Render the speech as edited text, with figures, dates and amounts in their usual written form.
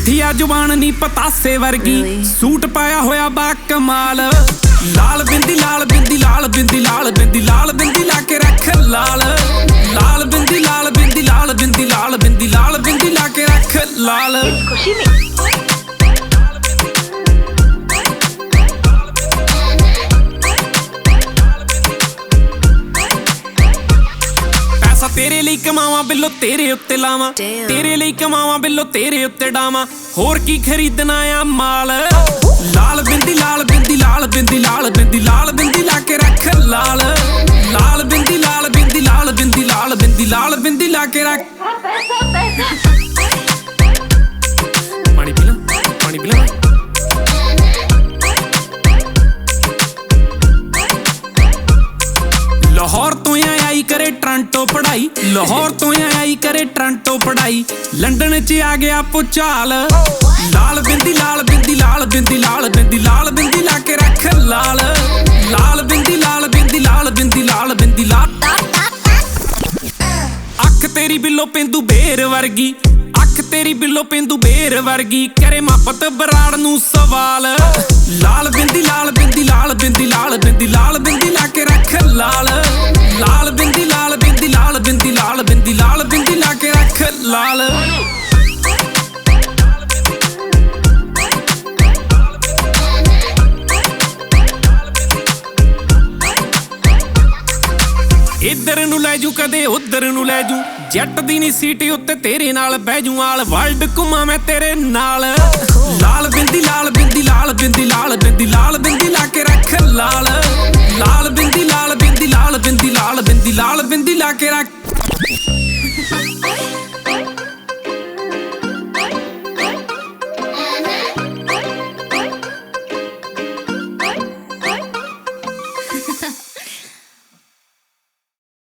मिठी आ जुबान नी पतासे वर्गी सूट पाया होया बा कमाल लाल बिंदी लाल बिंदी लाल बिंदी लाल बिंदी लाल बिंदी लाके रख लाल लाल बिंदी लाल बिंदी लाल बिंदी लाल बिंदी लाल बिंदी लाके रख लाल खुशी में तेरे ਲਈ ਕਮਾਵਾਂ ਬਿੱਲੋ ਤੇਰੇ ਉੱਤੇ ਲਾਵਾਂ ਤੇਰੇ ਲਈ ਕਮਾਵਾਂ ਬਿੱਲੋ ਤੇਰੇ ਉੱਤੇ ਡਾਵਾਂ ਹੋਰ ਕੀ ਖਰੀਦਣਾ ਆ ਮਾਲ ਲਾਲ ਬਿੰਦੀ ਲਾਲ ਬਿੰਦੀ ਲਾਲ ਬਿੰਦੀ ਲਾਲ ਬਿੰਦੀ ਲਾਲ ਬਿੰਦੀ ਲਾ ਕੇ ਰੱਖ ਲਾਲ ਲਾਲ ਬਿੰਦੀ ਲਾਲ ਬਿੰਦੀ ਲਾਲ ਬਿੰਦੀ ਲਾਲ ਬਿੰਦੀ ਲਾਲ ਬਿੰਦੀ ਲਾ ਕੇ ਰੱਖ ਪਾਣੀ ਪੀ ਲਾ ਪਾਣੀ ਪੀ ਲਾ ਲਾਹੌਰ ਤੋਂ ਆਈ करे ਟੋਰਾਂਟੋ ਪੜਾਈ ਲਾਹੌਰ ਤੋਂ ਆਈ करे ਟੋਰਾਂਟੋ ਪੜਾਈ ਲੰਡਨ ਚ ਆ ਗਿਆ ਪੁਚਾਲ ਲਾਲ ਬਿੰਦੀ ਲਾਲ ਬਿੰਦੀ ਲਾਲ ਬਿੰਦੀ ਲਾਲ ਬਿੰਦੀ ਲਾਲ ਬਿੰਦੀ ਲਾ ਕੇ ਰੱਖ ਲਾਲ ਲਾਲ ਬਿੰਦੀ ਲਾਲ ਬਿੰਦੀ ਲਾਲ ਬਿੰਦੀ ਲਾਲ ਬਿੰਦੀ ਲਾਲ ਅੱਖ ਤੇਰੀ ਬਿੱਲੋ ਪੇਂਦੂ ਬੇਰ ਵਰਗੀ ਅੱਖ ਤੇਰੀ ਬਿੱਲੋ ਪੇਂਦੂ ਬੇਰ ਵਰਗੀ ਕਰੇ ਮਾਪਤ ਬਰਾੜ ਨੂੰ ਸਵਾਲ ਲਾਲ ਬਿੰਦੀ ਲਾਲ ਬਿੰਦੀ ਲਾਲ ਬਿੰਦੀ ਲਾਲ ਬਿੰਦੀ ਲਾਲ ਬਿੰਦੀ ਲਾ ਕੇ ਰੱਖ ਲਾਲ ਲਾਲ ਬਿੰਦੀ ਲਾਲ ਬਿੰਦੀ ਲਾਲ ਬਿੰਦੀ ਲਾਲ ਬਿੰਦੀ ਲਾਲ ਬਿੰਦੀ ਲਾ ਕੇ ਰੱਖ ਲਾਲ ਇੱਧਰ ਨੂੰ ਲੈ ਜੂ ਕਦੇ ਉੱਧਰ ਨੂੰ ਲੈ ਜੂ ਜੱਟ ਦੀ ਨੀ ਸੀਟੀ ਉੱਤੇ ਤੇਰੇ ਨਾਲ ਬਹਿ ਜੂ ਆਲ ਵਰਲਡ ਘੁੰਮਾਂ ਮੈਂ ਤੇਰੇ ਨਾਲ ਲਾਲ ਬਿੰਦੀ ਲਾਲ ਬਿੰਦੀ ਲਾਲ ਬਿੰਦੀ ਲਾਲ ਬਿੰਦੀ ਲਾਲ ਬਿੰਦੀ ਲਾ ਕੇ ਰੱਖ ਲਾਲ ਲਾਲ ਬਿੰਦੀ ਲਾਲ ਬਿੰਦੀ ਲਾਲ ਬਿੰਦੀ ਲਾਲ ਬਿੰਦੀ ਲਾਲ ਬਿੰਦੀ ਲਾ ਕੇ ਰੱਖ